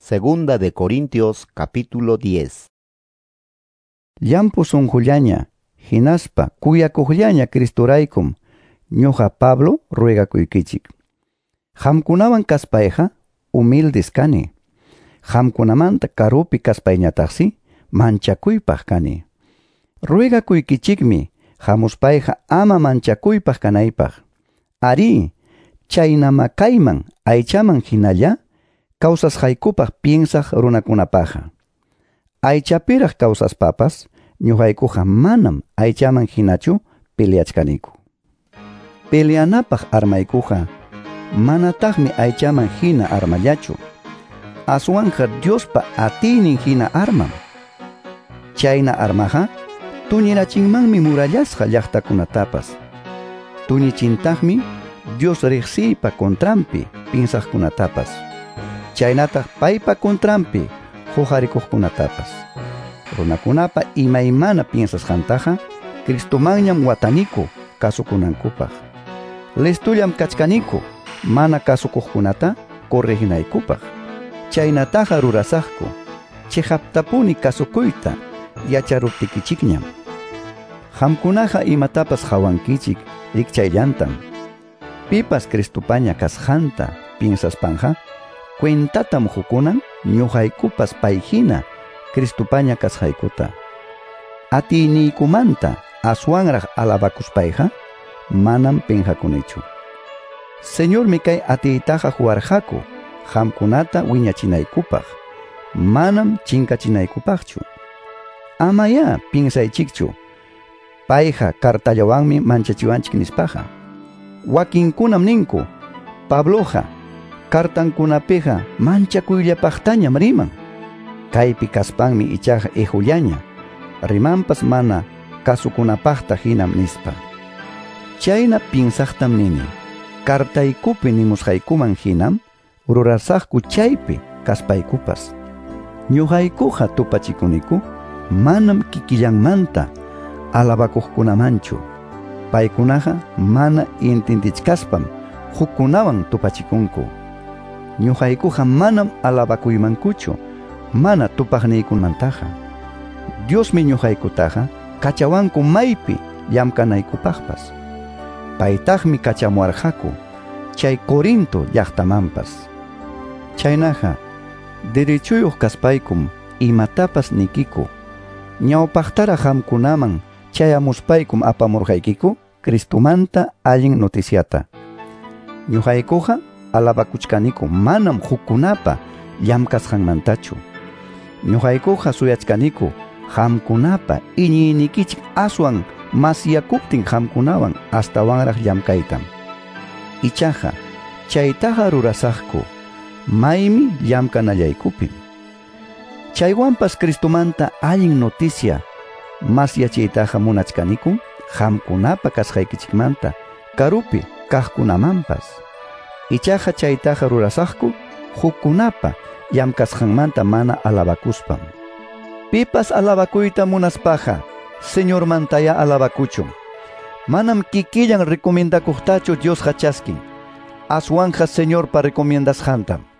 Segunda de Corintios capítulo 10. Llampu sunqullaña, hinaspa kuyakuqllaña Cristoraykum, ñuqa Pablo ruegakuykichik. Hamkunawan kaspayqa humildes kani. Hamkunamanta karupi kaspayñataqsi manchakuypaq kani. Ruegakuykichikmi hamuspayqa ama manchakuypaq kanaypaq. Ari, chaynamakayman aychaman hinalla kawsasqaykupaq piensaq runakunapaqa. Aychapiraq kawsaspapas ñuqaykuqa manam aychaman hinachu peleachkaniku. Peleanapaq armaykuqa manataqmi aychaman hina armallachu. Aswanqa Diospa atiynin hina armam. Chayna armaqa tuñirachinmanmi murallasqa llaqtakunatapas. Tuñichintaqmi Dios riqsiypa kontrampi piensaqkunatapas. Chaynataq paypa kontrampi huqarikuqkunatapas. Runakunapa imaymana piensasqantaqa Cristomanñam wataniku kasukunankupaq. Listullam kachkaniku mana kasukuqkunata correginaykupaq. Chaynataqa rurasaqku chihaptapuni kasukuyta yacharuptikichikñam. Hamkunaqa imatapas hawankichik rikchayllantam. Pipas Cristopaña kasqanta piensaspanqa cuentatam hukunan ñuqaykupas payhina Cristopaña kasqaykuta. Atiyniykumanta aswanraq alabakuspayqa manam penqakunichu. Señormi kay atiytaqa huwarqaku hamkunata wiñachinaykupaq, manam chinkachinaykupaqchu. Amaya piensaychikchu payqa kartallawanmi manchachiwanchik nispaqa. Wakinkunam ninku Pabloqa kartankunapiqa manchakuyllapaqtañam riman. Kaypi kaspanmi ichaqa ejullaña, rimanpas mana kasukunapaqta hinam nispa. Chayna piensaqtam nini, kartaykupi nimusqaykuman hinam rurasaqku chaypi kaspaykupas. Ñuqaykuqa tupachikuniku manam kikillanmanta alabakuqkunamanchu. Paykunaqa mana intindichkaspam hukkunawan tupachikunku. Ñuqaykuqa manam alabakuymankuchu mana tupaqniykumantaqa. Diosmi ñuqaykutaqa kachawanku maypi llamkanaykupaqpas. Paytaqmi kachamuarqaku chay Corinto llaqtamanpas. Chaynaqa derechuyuq kaspaykum imatapas nikiku. Ñawpaqtara hamkunaman chayamuspaykum apamurqaykiku Cristomanta allin noticiata. Ñuqaykuqa alabakuchkaniku manam hukkunapa llamkasqanmantachu. Ñuqaykuqa suyachkaniku hamkunapa iñiynikichik aswan masyakuptin hamkunawan astawanraq llamkaytam. Ichaqa chaytaqa rurasaqku maymi llamkanallaykupim. Chaywanpas Cristomanta allin noticia masyachiytaqa munachkaniku hamkunapa kasqaykichikmanta karupi kaqkunamanpas. Ichaqa chaytaqa rurasaqku hukkunapa llamkasqanmanta mana alabakuspam. Pipas alabakuyta munaspaqa Señormantaya alabakuchun. Manam kikillan recomendakuqtachu Dios hachaskin. Aswanqa Señorpa recomiendasqantam.